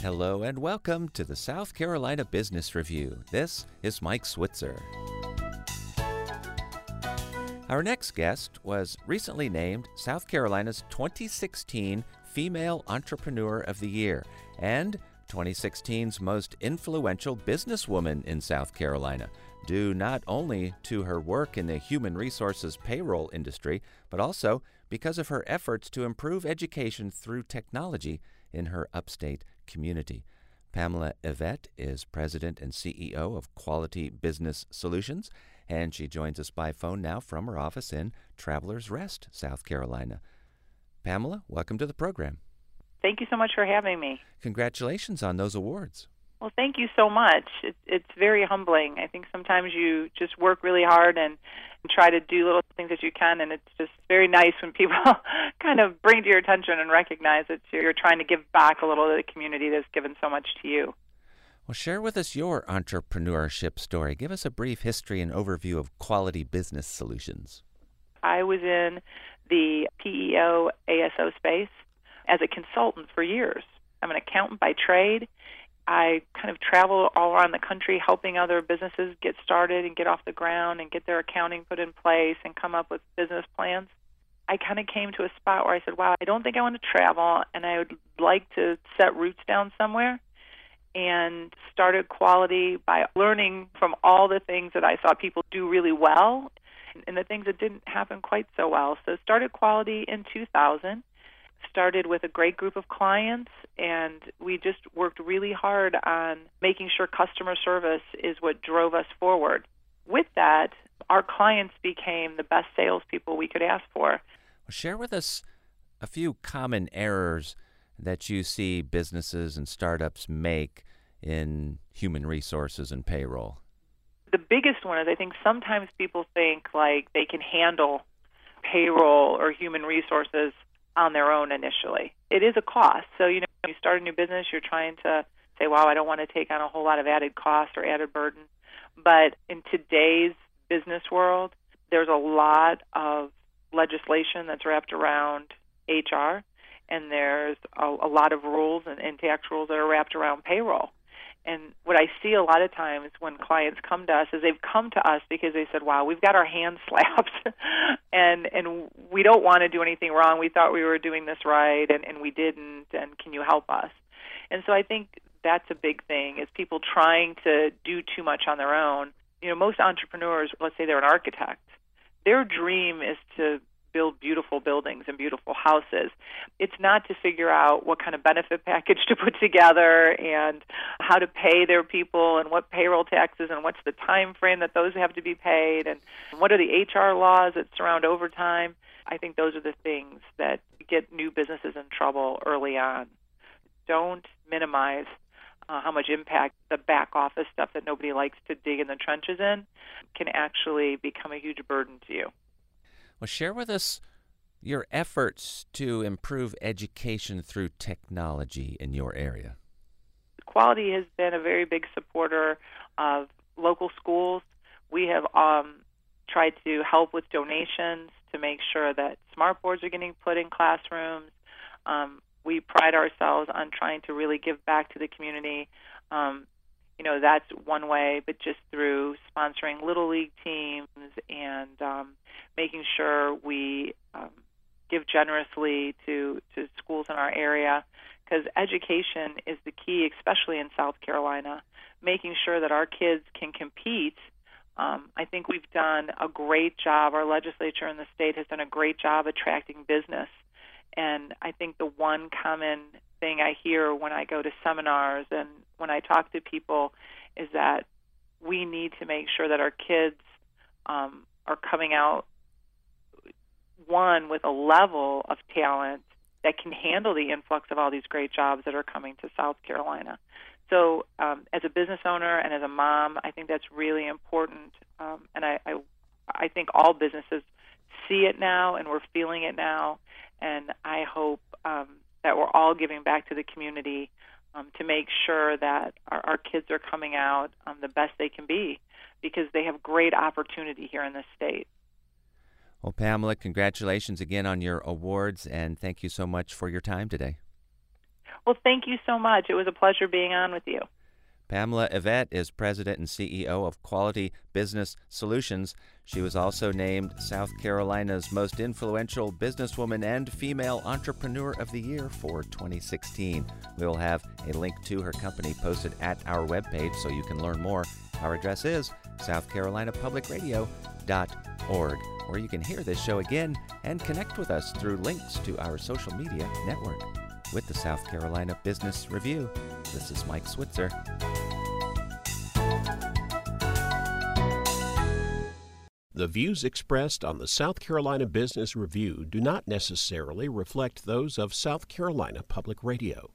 Hello and welcome to the South Carolina Business Review. This is Mike Switzer. Our next guest was recently named South Carolina's 2016 Female Entrepreneur of the Year and 2016's most influential businesswoman in South Carolina, due not only to her work in the human resources payroll industry, but also because of her efforts to improve education through technology in her upstate community. Pamela Yvette is President and CEO of Quality Business Solutions, and she joins us by phone now from her office in Travelers Rest, South Carolina. Pamela, welcome to the program. Thank you so much for having me. Congratulations on those awards. Well, thank you so much. It's very humbling. I think sometimes you just work really hard and try to do little things that you can, and it's just very nice when people kind of bring to your attention and recognize that you're trying to give back a little to the community that's given so much to you. Well, share with us your entrepreneurship story. Give us a brief history and overview of Quality Business Solutions. I was in the PEO ASO space as a consultant for years. I'm an accountant by trade. I kind of travel all around the country helping other businesses get started and get off the ground and get their accounting put in place and come up with business plans. I kind of came to a spot where I said, wow, I don't think I want to travel, and I would like to set roots down somewhere, and started Quality by learning from all the things that I saw people do really well and the things that didn't happen quite so well. So started Quality in 2000. Started with a great group of clients, and we just worked really hard on making sure customer service is what drove us forward. With that, our clients became the best salespeople we could ask for. Well, share with us a few common errors that you see businesses and startups make in human resources and payroll. The biggest one is I think sometimes people think like they can handle payroll or human resources on their own initially. It is a cost. So, when you start a new business, you're trying to say, wow, I don't want to take on a whole lot of added cost or added burden. But in today's business world, there's a lot of legislation that's wrapped around HR, and there's a lot of rules and tax rules that are wrapped around payroll. And what I see a lot of times when clients come to us is they've come to us because they said, wow, we've got our hands slapped and we don't want to do anything wrong. We thought we were doing this right and we didn't, and can you help us? And so I think that's a big thing is people trying to do too much on their own. Most entrepreneurs, let's say they're an architect, their dream is to build beautiful buildings and beautiful houses. It's not to figure out what kind of benefit package to put together and how to pay their people and what payroll taxes and what's the time frame that those have to be paid and what are the HR laws that surround overtime. I think those are the things that get new businesses in trouble early on. Don't minimize how much impact the back office stuff that nobody likes to dig in the trenches in can actually become a huge burden to you. Well, share with us your efforts to improve education through technology in your area. Quality has been a very big supporter of local schools. We have tried to help with donations to make sure that smart boards are getting put in classrooms. We pride ourselves on trying to really give back to the community. That's one way, but just through sponsoring Little League teams and making sure we give generously to schools in our area, because education is the key, especially in South Carolina, making sure that our kids can compete. I think we've done a great job. Our legislature in the state has done a great job attracting business. And I think the one common thing I hear when I go to seminars and when I talk to people is that we need to make sure that our kids are coming out, one, with a level of talent that can handle the influx of all these great jobs that are coming to South Carolina. So as a business owner and as a mom, I think that's really important. And I think all businesses see it now, and we're feeling it now. And I hope that we're all giving back to the community to make sure that our kids are coming out the best they can be, because they have great opportunity here in this state. Well, Pamela, congratulations again on your awards, and thank you so much for your time today. Well, thank you so much. It was a pleasure being on with you. Pamela Yvette is President and CEO of Quality Business Solutions. She was also named South Carolina's most influential businesswoman and female entrepreneur of the year for 2016. We will have a link to her company posted at our webpage so you can learn more. Our address is southcarolinapublicradio.org, where you can hear this show again and connect with us through links to our social media network. With the South Carolina Business Review, this is Mike Switzer. The views expressed on the South Carolina Business Review do not necessarily reflect those of South Carolina Public Radio.